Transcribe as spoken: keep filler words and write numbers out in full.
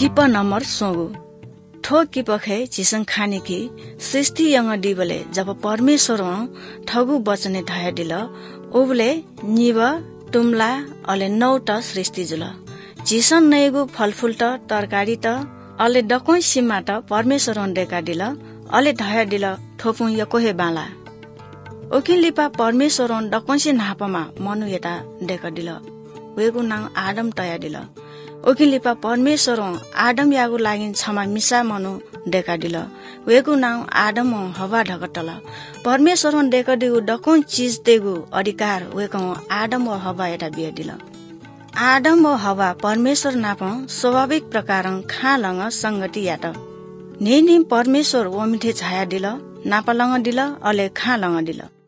keep number सोगु ठो किपखे चिसंग खाने की सृष्टि young डिबले जब परमेश्वर ठगु बचने धाया दिल ओबले निब टुमला अले नौटा सृष्टि जुल चिसन नएगु फलफूल त तरकारी त अले डकोइ सीमा त परमेश्वर डेका दिल अले धाया दिल ठोपु यकोहे बाला ओकिन लिपा परमेश्वर डकोइसे नापमा मनु यता डेका दिल वेगु नाम आदम तया दिल ओकिन लिपा परमेश्वर आदम यागु लागिन क्षमा मिसा मनु डेका दिल वेगु नाम आदम हवा ढकटल परमेश्वर डेका दिगु डकोइ चीज देगु अधिकार वेगु आदम व हवा यता बिया दिल आदम व हवा परमेश्वर नाप स्वाभाविक प्रकार खालंग संगति यात नेनी परमेश्वर ओमिठे छाया दिल नापालंग दिल अले खालंग दिल